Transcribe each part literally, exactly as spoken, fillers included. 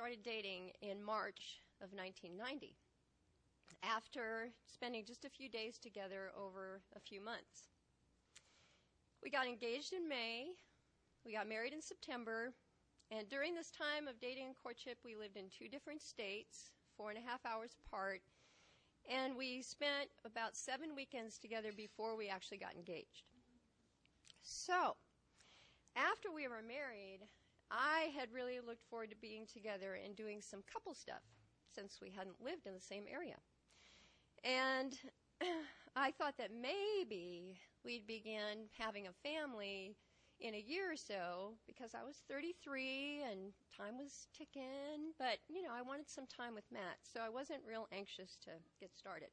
started dating in March of nineteen ninety, after spending just a few days together over a few months. We got engaged in May, we got married in September, and during this time of dating and courtship, we lived in two different states, four and a half hours apart, and we spent about seven weekends together before we actually got engaged. So, after we were married, I had really looked forward to being together and doing some couple stuff, since we hadn't lived in the same area. And I thought that maybe we'd begin having a family in a year or so, because I was thirty-three and time was ticking, but, you know, I wanted some time with Matt, so I wasn't real anxious to get started.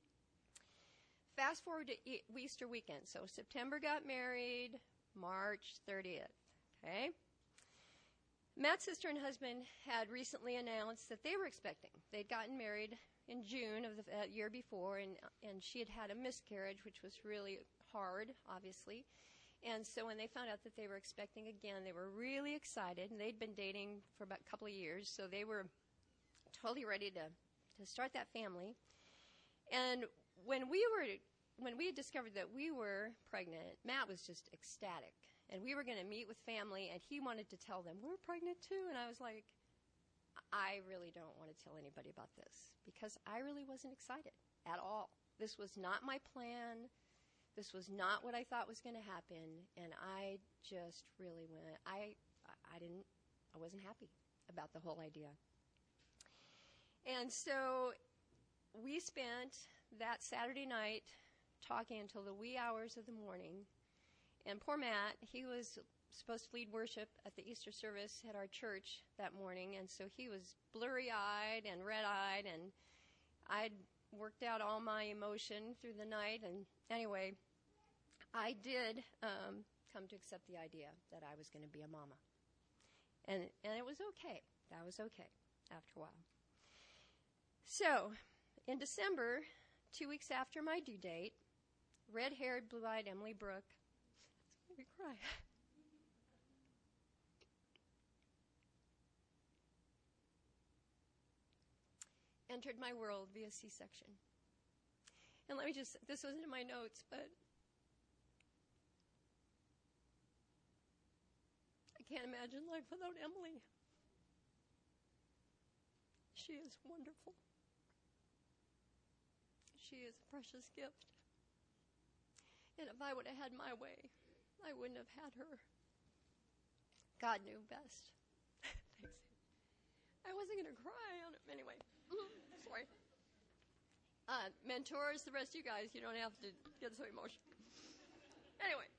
Fast forward to Easter weekend. So September got married, March thirtieth, okay? Matt's sister and husband had recently announced that they were expecting. They'd gotten married in June of the uh, year before, and and she had had a miscarriage, which was really hard, obviously. And so when they found out that they were expecting again, they were really excited, and they'd been dating for about a couple of years, so they were totally ready to, to start that family. And when we were when we had discovered that we were pregnant, Matt was just ecstatic. And we were going to meet with family, and he wanted to tell them, we're pregnant too. And I was like, I really don't want to tell anybody about this, because I really wasn't excited at all. This was not my plan. This was not what I thought was going to happen. And I just really went, I, I didn't, I wasn't happy about the whole idea. And so we spent that Saturday night talking until the wee hours of the morning. And poor Matt, he was supposed to lead worship at the Easter service at our church that morning, and so he was blurry-eyed and red-eyed, and I'd worked out all my emotion through the night. And anyway, I did um, come to accept the idea that I was going to be a mama. And, and it was okay. That was okay after a while. So, in December, two weeks after my due date, red-haired, blue-eyed Emily Brooke, that's made me cry, entered my world via C-section. And let me just, this wasn't in my notes, but I can't imagine life without Emily. She is wonderful. She is a precious gift. And if I would have had my way, I wouldn't have had her. God knew best. Thanks. I wasn't going to cry on it. Anyway, sorry. Uh, mentors, the rest of you guys, you don't have to get so emotional. Anyway,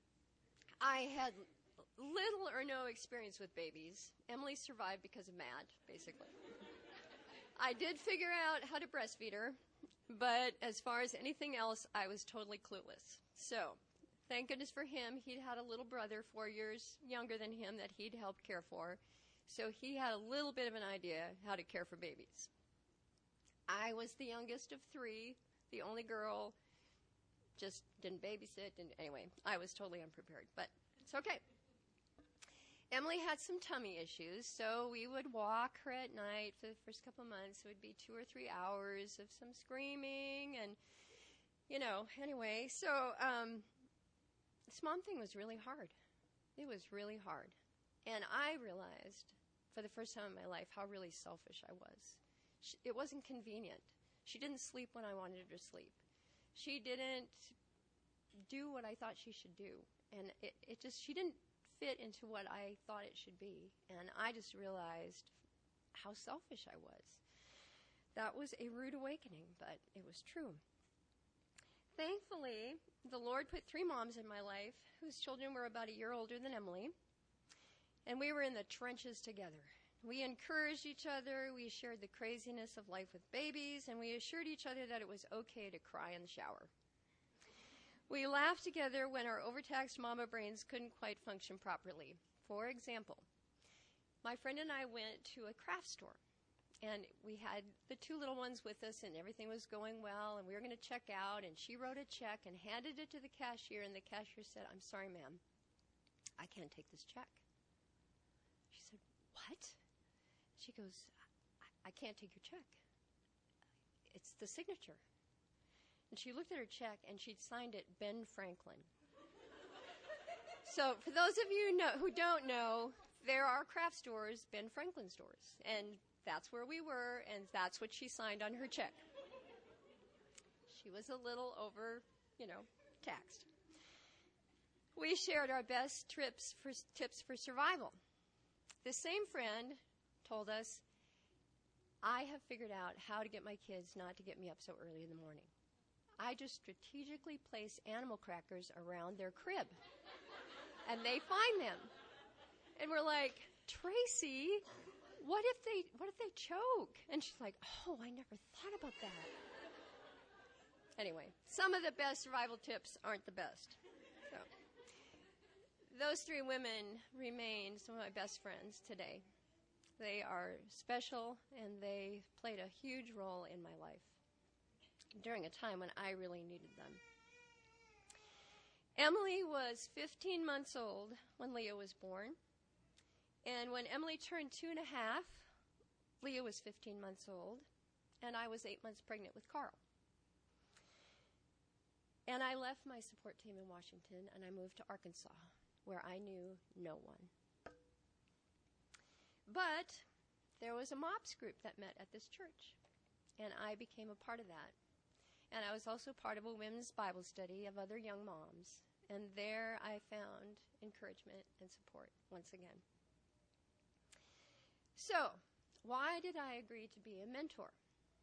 I had little or no experience with babies. Emily survived because of Matt, basically. I did figure out how to breastfeed her, but as far as anything else, I was totally clueless. So, thank goodness for him. He'd had a little brother four years younger than him that he'd helped care for. So he had a little bit of an idea how to care for babies. I was the youngest of three, the only girl, just didn't babysit. And anyway, I was totally unprepared, but it's okay. Emily had some tummy issues, so we would walk her at night for the first couple of months. It would be two or three hours of some screaming and, you know, anyway. So um, this mom thing was really hard. It was really hard. And I realized for the first time in my life how really selfish I was. She, it wasn't convenient. She didn't sleep when I wanted her to sleep. She didn't do what I thought she should do. And it, it just, she didn't fit into what I thought it should be. And I just realized how selfish I was. That was a rude awakening, but it was true. Thankfully, the Lord put three moms in my life whose children were about a year older than Emily. And we were in the trenches together. We encouraged each other, we shared the craziness of life with babies, and we assured each other that it was okay to cry in the shower. We laughed together when our overtaxed mama brains couldn't quite function properly. For example, my friend and I went to a craft store, and we had the two little ones with us, and everything was going well, and we were going to check out, and she wrote a check and handed it to the cashier, and the cashier said, "I'm sorry, ma'am, I can't take this check." She said, "What?" She she goes, I, I can't take your check. It's the signature. And she looked at her check, and she'd signed it Ben Franklin. So for those of you know, who don't know, there are craft stores, Ben Franklin stores. And that's where we were, and that's what she signed on her check. She was a little over, you know, taxed. We shared our best trips for, tips for survival. The same friend told us, I have figured out how to get my kids not to get me up so early in the morning. I just strategically place animal crackers around their crib, and they find them. And we're like, Tracy, what if they what if they choke? And she's like, oh, I never thought about that. Anyway, some of the best survival tips aren't the best. So, those three women remain some of my best friends today. They are special, and they played a huge role in my life during a time when I really needed them. Emily was fifteen months old when Leah was born. And when Emily turned two and a half, Leah was fifteen months old, and I was eight months pregnant with Carl. And I left my support team in Washington, and I moved to Arkansas, where I knew no one. But there was a MOPS group that met at this church, and I became a part of that. And I was also part of a women's Bible study of other young moms, and there I found encouragement and support once again. So, why did I agree to be a mentor?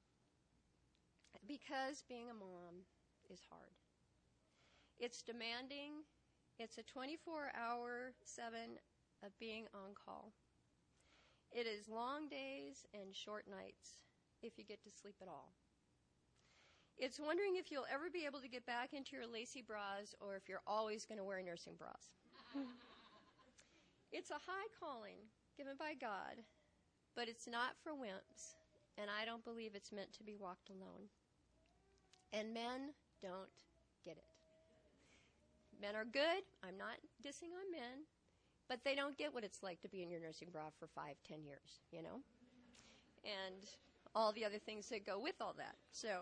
Because being a mom is hard. It's demanding. It's a twenty-four hour seven of being on call. It is long days and short nights if you get to sleep at all. It's wondering if you'll ever be able to get back into your lacy bras or if you're always going to wear nursing bras. It's a high calling given by God, but it's not for wimps, and I don't believe it's meant to be walked alone. And men don't get it. Men are good. I'm not dissing on men, but they don't get what it's like to be in your nursing bra for five, ten years, you know, and all the other things that go with all that. So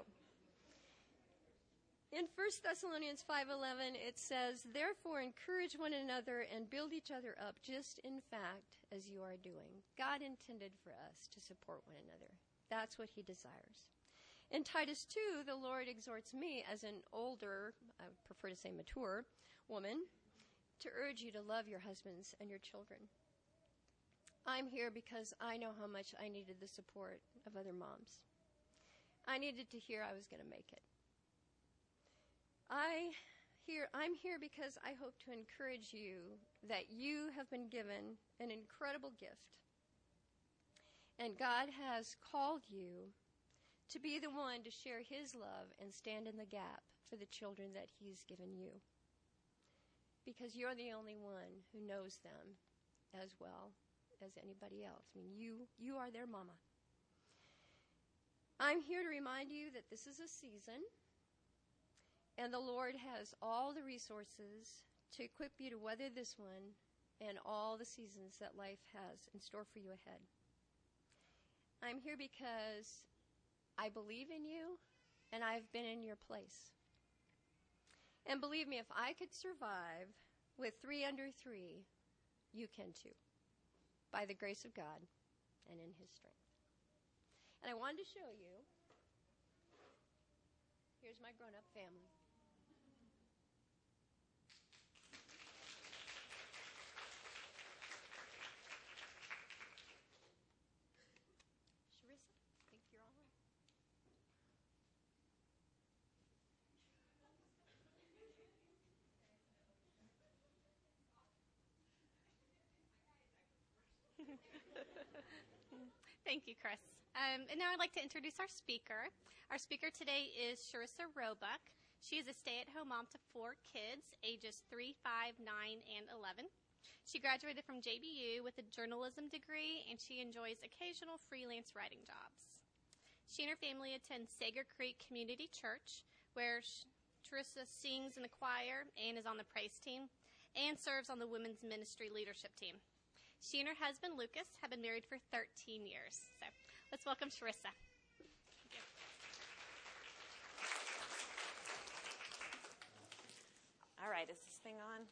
in First Thessalonians five eleven, it says, therefore encourage one another and build each other up, just in fact as you are doing. God intended for us to support one another. That's what he desires. In Titus two, the Lord exhorts me as an older, I prefer to say mature, woman, to urge you to love your husbands and your children. I'm here because I know how much I needed the support of other moms. I needed to hear I was going to make it. I here, I'm here because I hope to encourage you that you have been given an incredible gift. And God has called you to be the one to share his love and stand in the gap for the children that he's given you. Because you're the only one who knows them as well as anybody else. I mean, you, you are their mama. I'm here to remind you that this is a season, and the Lord has all the resources to equip you to weather this one and all the seasons that life has in store for you ahead. I'm here because I believe in you, and I've been in your place. And believe me, if I could survive with three under three, you can too, by the grace of God and in his strength. And I wanted to show you, here's my grown-up family. Sharissa, I think you're on. Thank you, Chris. Um, and now I'd like to introduce our speaker. Our speaker today is Sharissa Roebuck. She is a stay-at-home mom to four kids, ages three, five, nine, and eleven. She graduated from J B U with a journalism degree, and she enjoys occasional freelance writing jobs. She and her family attend Sager Creek Community Church, where Sharissa sings in the choir and is on the praise team, and serves on the women's ministry leadership team. She and her husband, Lucas, have been married for thirteen years. So let's welcome Sharissa. All right, is this thing on?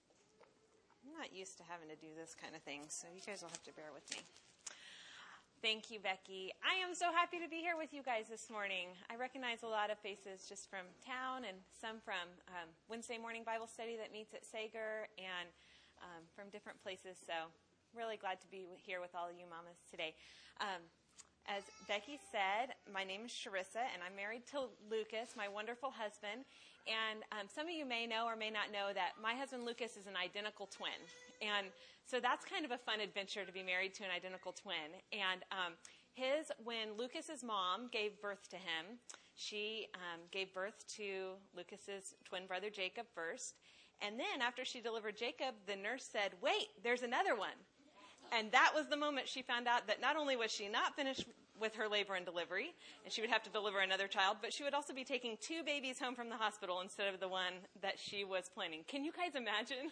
I'm not used to having to do this kind of thing, so you guys will have to bear with me. Thank you, Becky. I am so happy to be here with you guys this morning. I recognize a lot of faces just from town and some from um, Wednesday morning Bible study that meets at Sager and um, from different places. So really glad to be here with all of you mamas today. Um, as Becky said, my name is Sharissa, and I'm married to Lucas, my wonderful husband. And um, some of you may know or may not know that my husband Lucas is an identical twin. And so that's kind of a fun adventure to be married to an identical twin. And um, his, when Lucas's mom gave birth to him, she um, gave birth to Lucas's twin brother Jacob first. And then after she delivered Jacob, the nurse said, "Wait, there's another one." And that was the moment she found out that not only was she not finished with her labor and delivery, and she would have to deliver another child, but she would also be taking two babies home from the hospital instead of the one that she was planning. Can you guys imagine?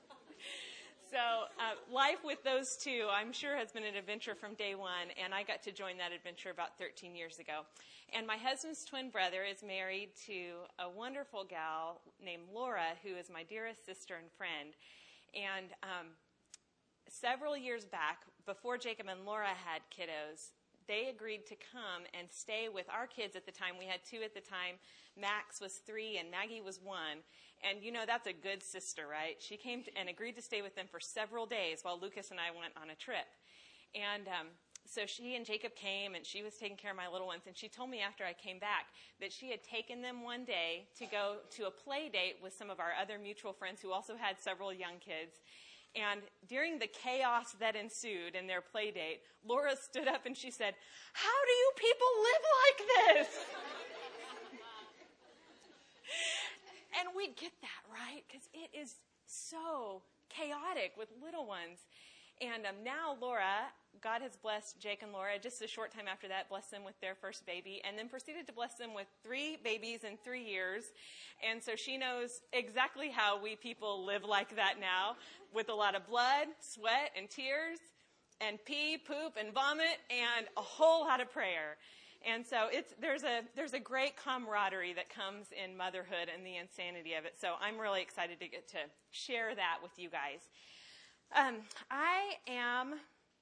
So uh, life with those two, I'm sure, has been an adventure from day one, and I got to join that adventure about thirteen years ago. And my husband's twin brother is married to a wonderful gal named Laura, who is my dearest sister and friend. And um, several years back, before Jacob and Laura had kiddos, they agreed to come and stay with our kids at the time. We had two at the time. Max was three and Maggie was one. And you know, that's a good sister, right? She came to, and agreed to stay with them for several days while Lucas and I went on a trip. And um, so she and Jacob came, and she was taking care of my little ones. And she told me after I came back that she had taken them one day to go to a play date with some of our other mutual friends who also had several young kids. And during the chaos that ensued in their play date, Laura stood up and she said, "How do you people live like this?" And we get that, right? Because it is so chaotic with little ones. And um, now Laura, God has blessed Jake and Laura just a short time after that, blessed them with their first baby, and then proceeded to bless them with three babies in three years. And so she knows exactly how we people live like that now, with a lot of blood, sweat, and tears, and pee, poop, and vomit, and a whole lot of prayer. And so it's there's a there's a great camaraderie that comes in motherhood and the insanity of it. So I'm really excited to get to share that with you guys. Um, I am,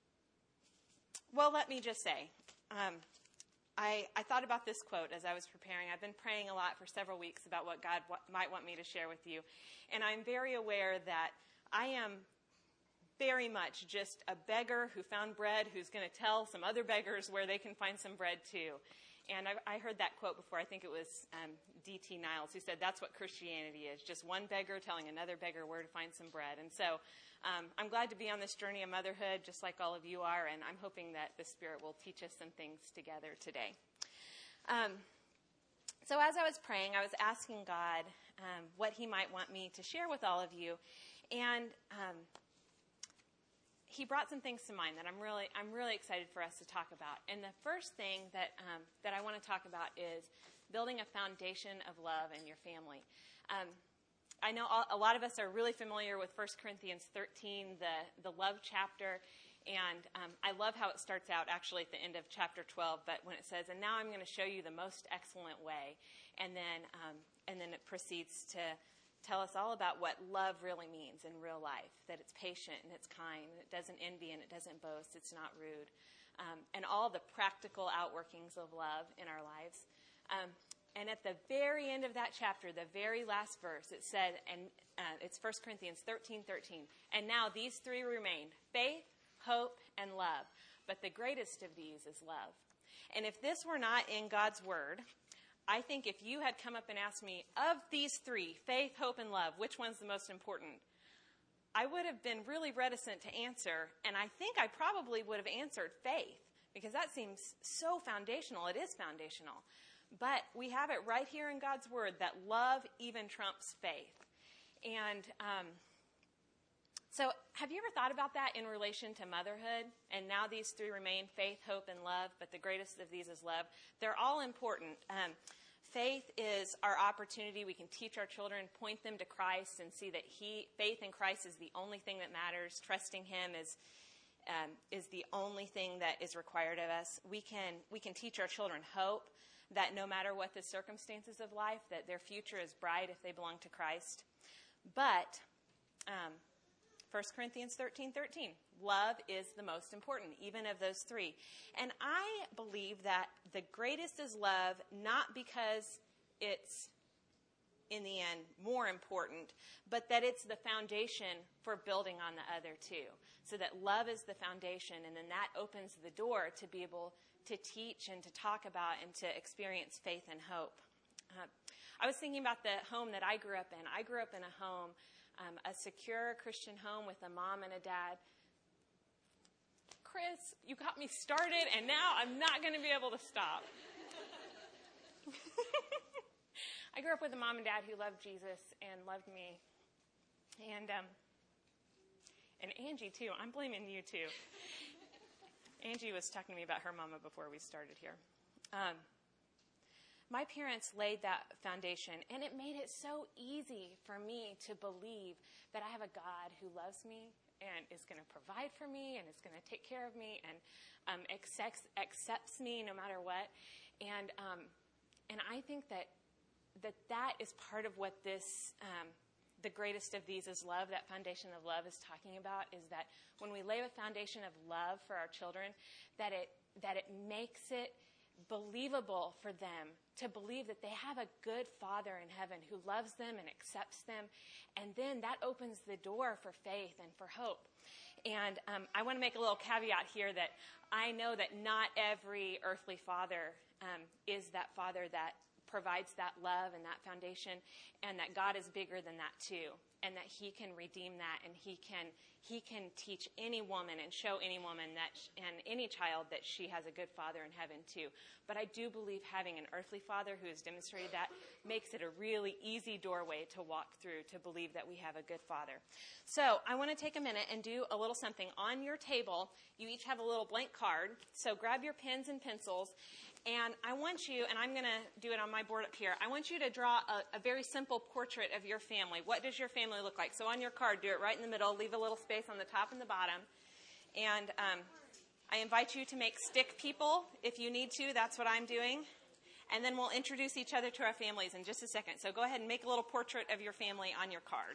well, let me just say, um, I, I thought about this quote as I was preparing. I've been praying a lot for several weeks about what God w- might want me to share with you. And I'm very aware that I am very much just a beggar who found bread, who's going to tell some other beggars where they can find some bread too. And I, I heard that quote before. I think it was um, D T Niles who said that's what Christianity is, just one beggar telling another beggar where to find some bread. And so um, I'm glad to be on this journey of motherhood, just like all of you are, and I'm hoping that the Spirit will teach us some things together today. Um, so as I was praying, I was asking God um, what He might want me to share with all of you, and um, He brought some things to mind that I'm really I'm really excited for us to talk about. And the first thing that um, that I want to talk about is building a foundation of love in your family. Um, I know a lot of us are really familiar with First Corinthians thirteen, the, the love chapter, and um, I love how it starts out actually at the end of chapter twelve, but when it says, "And now I'm going to show you the most excellent way," and then um, and then it proceeds to tell us all about what love really means in real life, that it's patient and it's kind, and it doesn't envy and it doesn't boast, it's not rude, um, and all the practical outworkings of love in our lives. Um, and at the very end of that chapter, the very last verse, it said, and uh, it's First Corinthians thirteen thirteen, "And now these three remain, faith, hope, and love. But the greatest of these is love." And if this were not in God's word, I think if you had come up and asked me, of these three, faith, hope, and love, which one's the most important? I would have been really reticent to answer, and I think I probably would have answered faith, because that seems so foundational. It is foundational. But we have it right here in God's word that love even trumps faith. And um, so have you ever thought about that in relation to motherhood? And now these three remain, faith, hope, and love, but the greatest of these is love. They're all important. Um, faith is our opportunity. We can teach our children, point them to Christ, and see that he, faith in Christ is the only thing that matters. Trusting him is um, is the only thing that is required of us. We can we can teach our children hope, that no matter what the circumstances of life, that their future is bright if they belong to Christ. But um, First Corinthians thirteen thirteen, love is the most important, even of those three. And I believe that the greatest is love, not because it's, in the end, more important, but that it's the foundation for building on the other two. So that love is the foundation, and then that opens the door to be able to teach and to talk about and to experience faith and hope. Uh, I was thinking about the home that I grew up in. I grew up in a home, um, a secure Christian home with a mom and a dad. Chris, you got me started, and now I'm not going to be able to stop. I grew up with a mom and dad who loved Jesus and loved me. And um, and Angie, too. I'm blaming you, too. Angie was talking to me about her mama before we started here. Um, my parents laid that foundation, and it made it so easy for me to believe that I have a God who loves me and is going to provide for me and is going to take care of me and um, accepts, accepts me no matter what. And um, and I think that that that is part of what this, um, the greatest of these is love, that foundation of love is talking about, is that when we lay a foundation of love for our children, that it that it makes it believable for them to believe that they have a good Father in heaven who loves them and accepts them. And then that opens the door for faith and for hope. And um, I want to make a little caveat here that I know that not every earthly father um, is that father that provides that love and that foundation, and that God is bigger than that too, and that he can redeem that, and he can he can teach any woman and show any woman that sh- and any child that she has a good Father in heaven too. But I do believe having an earthly father who has demonstrated that makes it a really easy doorway to walk through to believe that we have a good Father. So I want to take a minute and do a little something. On your table, you each have a little blank card, so grab your pens and pencils. And I want you, and I'm going to do it on my board up here, I want you to draw a, a very simple portrait of your family. What does your family look like? So on your card, do it right in the middle. Leave a little space on the top and the bottom. And um, I invite you to make stick people if you need to. That's what I'm doing. And then we'll introduce each other to our families in just a second. So go ahead and make a little portrait of your family on your card.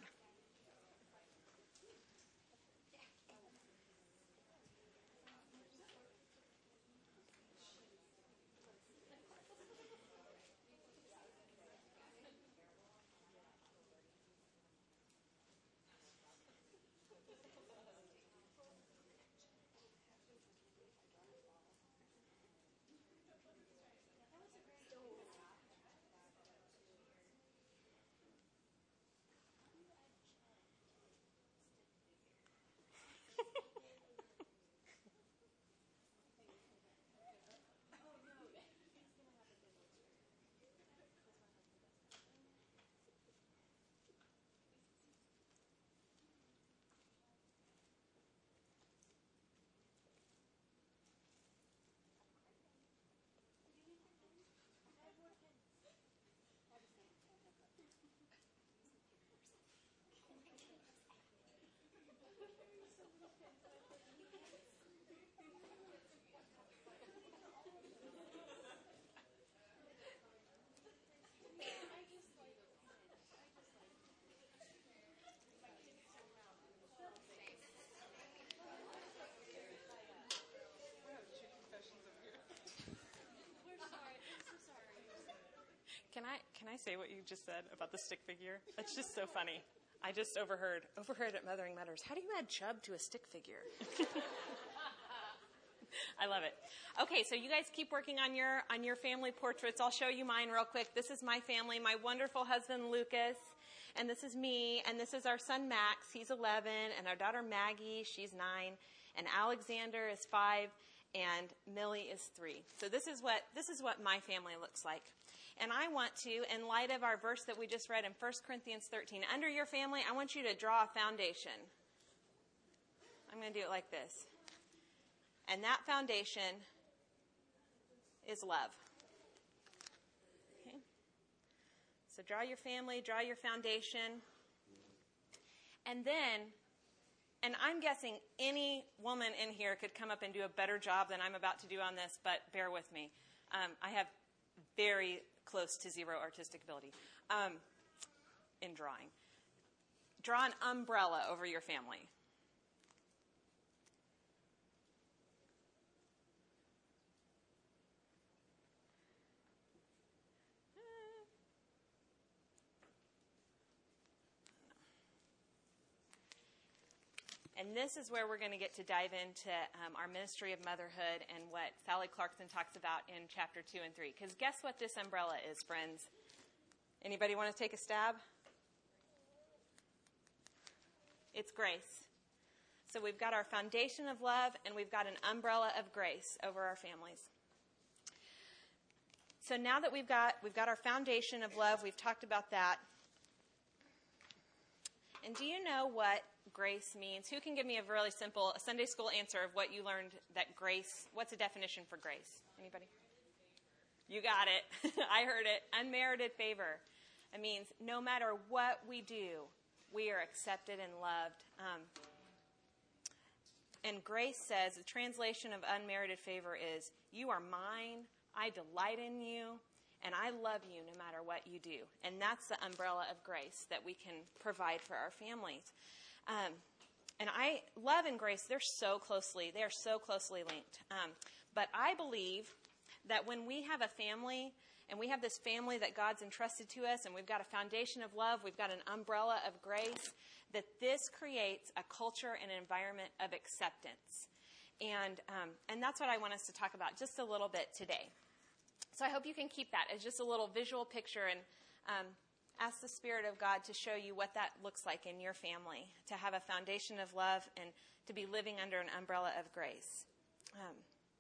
Can I can I say what you just said about the stick figure? That's just so funny. I just overheard overheard at Mothering Matters. How do you add chub to a stick figure? I love it. Okay, so you guys keep working on your on your family portraits. I'll show you mine real quick. This is my family, my wonderful husband Lucas, and this is me, and this is our son Max. He's eleven, and our daughter Maggie, she's nine, and Alexander is five, and Millie is three. So this is what this is what my family looks like. And I want to, in light of our verse that we just read in First Corinthians thirteen, under your family, I want you to draw a foundation. I'm going to do it like this. And that foundation is love. Okay? So draw your family, draw your foundation. And then, and I'm guessing any woman in here could come up and do a better job than I'm about to do on this, but bear with me. Um, I have very close to zero artistic ability um, in drawing. Draw an umbrella over your family. And this is where we're going to get to dive into um, our ministry of motherhood and what Sally Clarkson talks about in chapter two and three. Because guess what this umbrella is, friends? Anybody want to take a stab? It's grace. So we've got our foundation of love, and we've got an umbrella of grace over our families. So now that we've got we've got our foundation of love, we've talked about that. And do you know what grace means? Who can give me a really simple a Sunday school answer of what you learned that grace, what's a definition for grace? Anybody? You got it. I heard it. Unmerited favor. It means no matter what we do, we are accepted and loved. Um, and grace says, the translation of unmerited favor is, you are mine, I delight in you, and I love you no matter what you do. And that's the umbrella of grace that we can provide for our families. Um, and I, love and grace, they're so closely, they are so closely linked. Um, but I believe that when we have a family, and we have this family that God's entrusted to us, and we've got a foundation of love, we've got an umbrella of grace, that this creates a culture and an environment of acceptance. And, um, and that's what I want us to talk about just a little bit today. So I hope you can keep that as just a little visual picture, and um, ask the Spirit of God to show you what that looks like in your family, to have a foundation of love and to be living under an umbrella of grace. Um,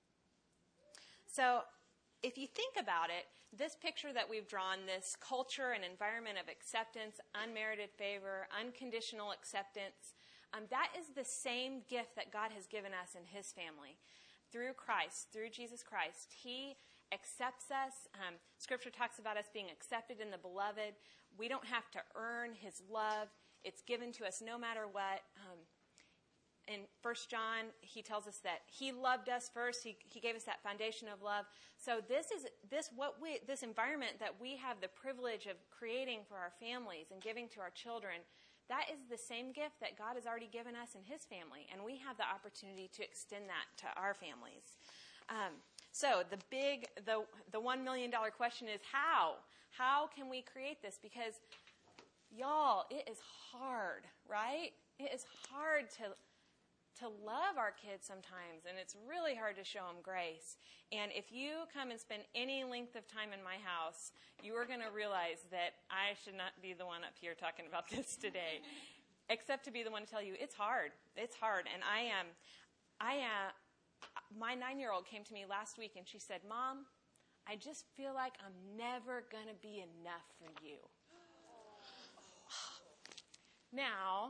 so if you think about it, this picture that we've drawn, this culture and environment of acceptance, unmerited favor, unconditional acceptance, um, that is the same gift that God has given us in His family. Through Christ, through Jesus Christ, He accepts us. Um, scripture talks about us being accepted in the beloved. We don't have to earn His love. It's given to us no matter what. Um, in First John, he tells us that He loved us first. He, he gave us that foundation of love. So this is this what we this environment that we have the privilege of creating for our families and giving to our children. That is the same gift that God has already given us in His family, and we have the opportunity to extend that to our families. Um, so the big, the the one million dollar question is how? How can we create this? Because, y'all, it is hard, right? It is hard to to love our kids sometimes, and it's really hard to show them grace. And if you come and spend any length of time in my house, you are going to realize that I should not be the one up here talking about this today, except to be the one to tell you it's hard. It's hard, and I am. I uh, my nine-year-old came to me last week, and she said, "Mom, I just feel like I'm never going to be enough for you." Now.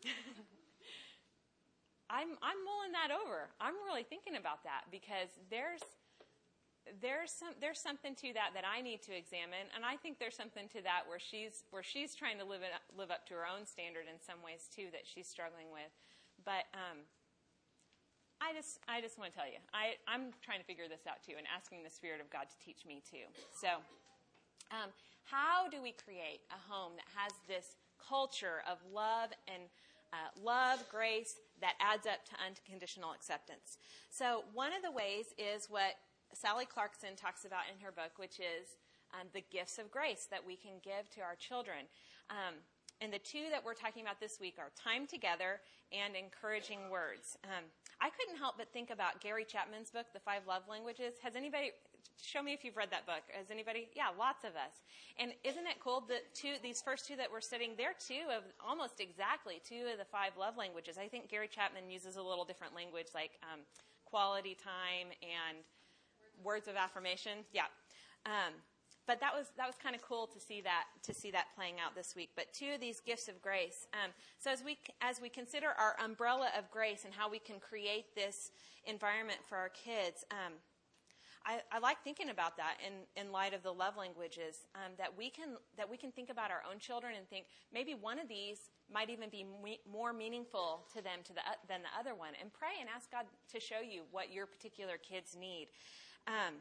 I'm I'm mulling that over. I'm really thinking about that because there's there's some there's something to that that I need to examine, and I think there's something to that where she's where she's trying to live it, live up to her own standard in some ways too that she's struggling with. But um, I just I just want to tell you I I'm trying to figure this out too and asking the Spirit of God to teach me too. So um, how do we create a home that has this culture of love and Uh, love, grace, that adds up to unconditional acceptance? So one of the ways is what Sally Clarkson talks about in her book, which is um, the gifts of grace that we can give to our children. Um, and the two that we're talking about this week are time together and encouraging words. Um, I couldn't help but think about Gary Chapman's book, The Five Love Languages. Has anybody... Show me if you've read that book. Has anybody? Yeah, lots of us. And isn't it cool that two, these first two that we're studying, they're two of almost exactly two of the five love languages. I think Gary Chapman uses a little different language like um, quality time and words of affirmation. Yeah. Um, but that was that was kind of cool to see that to see that playing out this week. But two of these gifts of grace. Um, so as we as we consider our umbrella of grace and how we can create this environment for our kids, um, I, I like thinking about that in, in light of the love languages, um, that we can that we can think about our own children and think maybe one of these might even be me- more meaningful to them to the, than the other one, and pray and ask God to show you what your particular kids need. Um,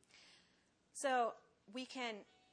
so we can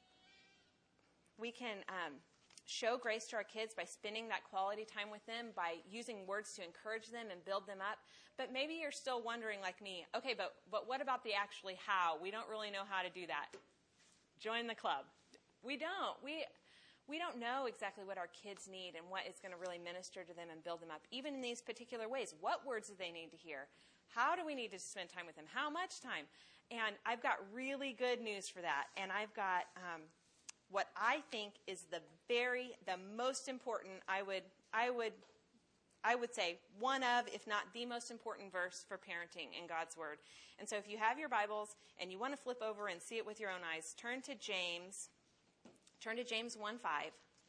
we can um, show grace to our kids by spending that quality time with them, by using words to encourage them and build them up. But maybe you're still wondering, like me, okay, but, but what about the actually how? We don't really know how to do that. Join the club. We don't. We, we don't know exactly what our kids need and what is going to really minister to them and build them up, even in these particular ways. What words do they need to hear? How do we need to spend time with them? How much time? And I've got really good news for that. And I've got um, what I think is the very, the most important, I would, I would, I would say one of, if not the most important verse for parenting in God's Word. And so if you have your Bibles and you want to flip over and see it with your own eyes, turn to James, turn to James one five.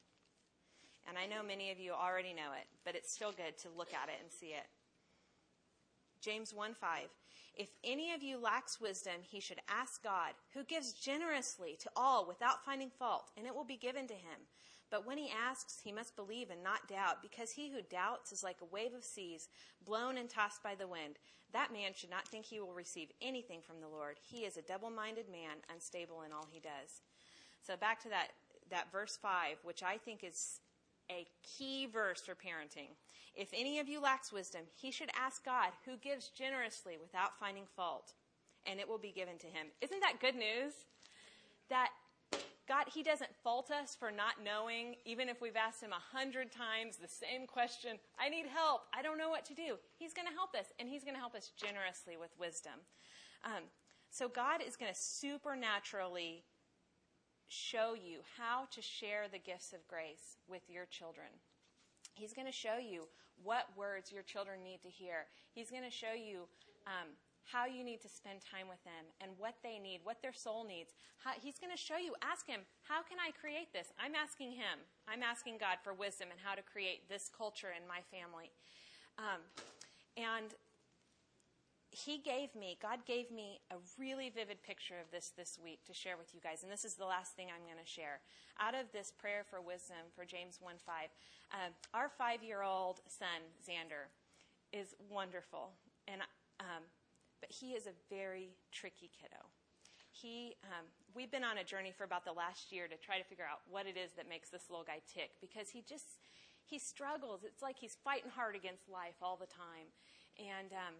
And I know many of you already know it, but it's still good to look at it and see it. James one five. If any of you lacks wisdom, he should ask God, who gives generously to all without finding fault, and it will be given to him. But when he asks, he must believe and not doubt, because he who doubts is like a wave of seas, blown and tossed by the wind. That man should not think he will receive anything from the Lord. He is a double-minded man, unstable in all he does. So back to that, that verse five, which I think is a key verse for parenting. If any of you lacks wisdom, he should ask God, who gives generously without finding fault, and it will be given to him. Isn't that good news? That God, he doesn't fault us for not knowing, even if we've asked him a hundred times the same question, I need help, I don't know what to do. He's going to help us, and he's going to help us generously with wisdom. Um, so God is going to supernaturally show you how to share the gifts of grace with your children. He's going to show you what words your children need to hear. He's going to show you um, how you need to spend time with them and what they need, what their soul needs. How, he's going to show you, ask him, how can I create this? I'm asking him. I'm asking God for wisdom and how to create this culture in my family. Um, and he gave me, God gave me a really vivid picture of this this week to share with you guys. And this is the last thing I'm going to share. Out of this prayer for wisdom for James one five, um, our five-year-old son, Xander, is wonderful. And um, but he is a very tricky kiddo. He, um, we've been on a journey for about the last year to try to figure out what it is that makes this little guy tick, because he just, he struggles. It's like he's fighting hard against life all the time. And um,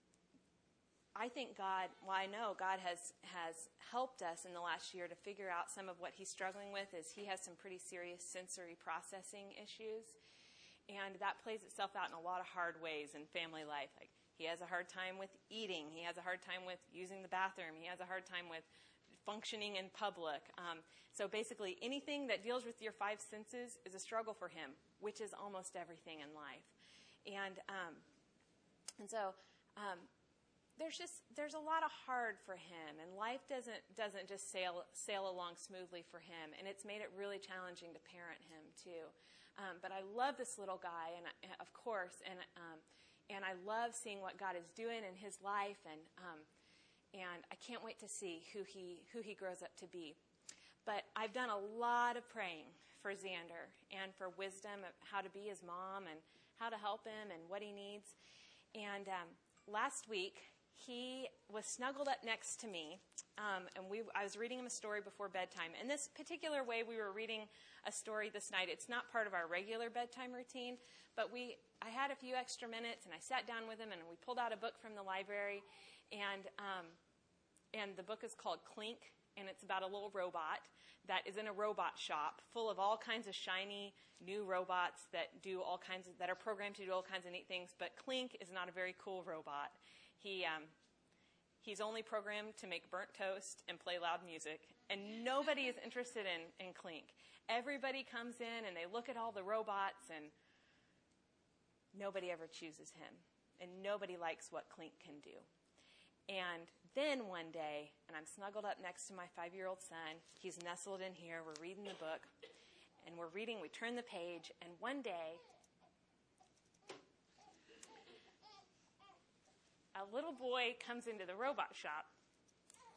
I think God, well, I know God has, has helped us in the last year to figure out some of what he's struggling with. Is he has some pretty serious sensory processing issues. And that plays itself out in a lot of hard ways in family life. Like, he has a hard time with eating. He has a hard time with using the bathroom. He has a hard time with functioning in public. Um, so basically, anything that deals with your five senses is a struggle for him, which is almost everything in life. And um, and so um, there's just there's a lot of hard for him, and life doesn't doesn't just sail sail along smoothly for him, and it's made it really challenging to parent him too. Um, but I love this little guy, and I, of course, and um, and I love seeing what God is doing in his life, and um, and I can't wait to see who he who he grows up to be. But I've done a lot of praying for Xander and for wisdom of how to be his mom and how to help him and what he needs. And um, last week, he was snuggled up next to me, um, and we, I was reading him a story before bedtime. And this particular way we were reading a story this night, it's not part of our regular bedtime routine, but we I had a few extra minutes, and I sat down with him, and we pulled out a book from the library, and um, and the book is called Clink, and it's about a little robot that is in a robot shop full of all kinds of shiny new robots that do all kinds of, that are programmed to do all kinds of neat things. But Clink is not a very cool robot. He um, he's only programmed to make burnt toast and play loud music, and nobody is interested in, in Clink. Everybody comes in and they look at all the robots, and nobody ever chooses him, and nobody likes what Clink can do. And then one day, and I'm snuggled up next to my five-year-old son, he's nestled in here, we're reading the book, and we're reading, we turn the page, and one day, a little boy comes into the robot shop,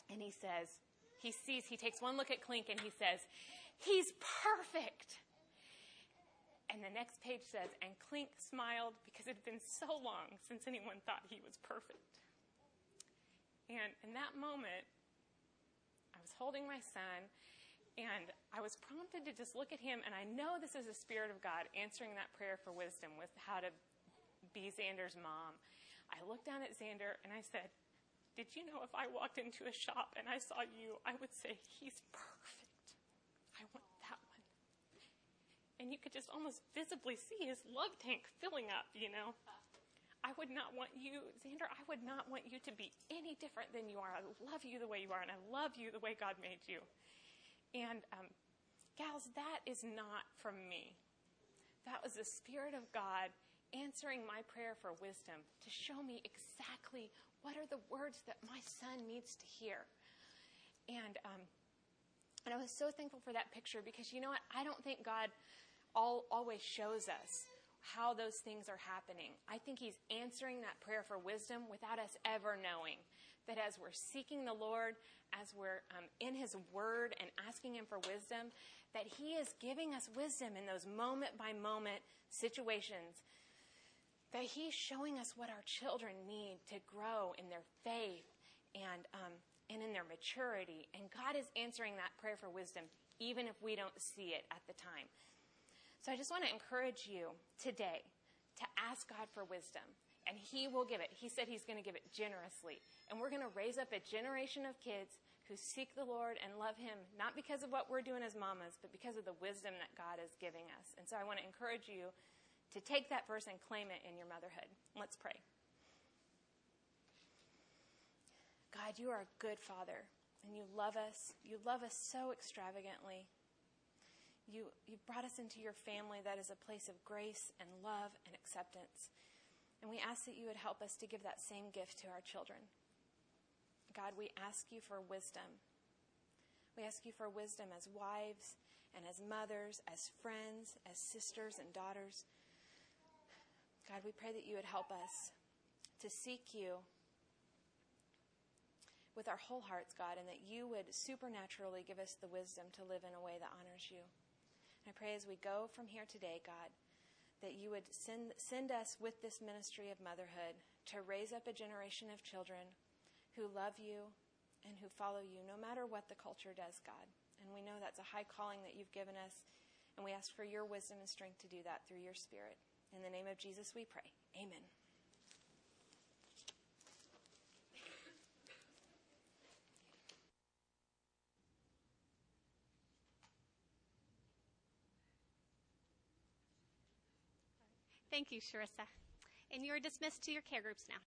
And he says, he sees, he takes one look at Clink and he says, he's perfect. And the next page says, and Clink smiled because it had been so long since anyone thought he was perfect. And in that moment, I was holding my son, and I was prompted to just look at him, and I know this is the Spirit of God answering that prayer for wisdom with how to be Xander's mom. I looked down at Xander, and I said, did you know if I walked into a shop and I saw you, I would say, he's perfect. I want that one. And you could just almost visibly see his love tank filling up, you know. I would not want you, Xander, I would not want you to be any different than you are. I love you the way you are, and I love you the way God made you. And, um, gals, that is not from me. That was the Spirit of God answering my prayer for wisdom to show me exactly what are the words that my son needs to hear. And, um, and I was so thankful for that picture because, you know what, I don't think God all, always shows us how those things are happening. I think he's answering that prayer for wisdom without us ever knowing that as we're seeking the Lord, as we're um, in his word and asking him for wisdom, that he is giving us wisdom in those moment-by-moment situations, that he's showing us what our children need to grow in their faith and, um, and in their maturity. And God is answering that prayer for wisdom even if we don't see it at the time. So I just want to encourage you today to ask God for wisdom, and he will give it. He said he's going to give it generously. And we're going to raise up a generation of kids who seek the Lord and love him, not because of what we're doing as mamas, but because of the wisdom that God is giving us. And so I want to encourage you to take that verse and claim it in your motherhood. Let's pray. God, you are a good Father, and you love us. You love us so extravagantly. You, you brought us into your family that is a place of grace and love and acceptance. And we ask that you would help us to give that same gift to our children. God, we ask you for wisdom. We ask you for wisdom as wives and as mothers, as friends, as sisters and daughters. God, we pray that you would help us to seek you with our whole hearts, God, and that you would supernaturally give us the wisdom to live in a way that honors you. I pray as we go from here today, God, that you would send send us with this ministry of motherhood to raise up a generation of children who love you and who follow you no matter what the culture does, God. And we know that's a high calling that you've given us, and we ask for your wisdom and strength to do that through your Spirit. In the name of Jesus we pray. Amen. Thank you, Sharissa. And you are dismissed to your care groups now.